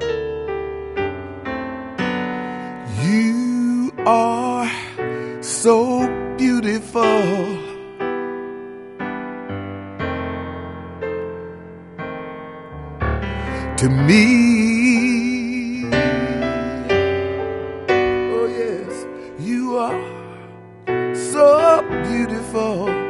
You are so beautiful. To me, oh yes, you are so beautiful.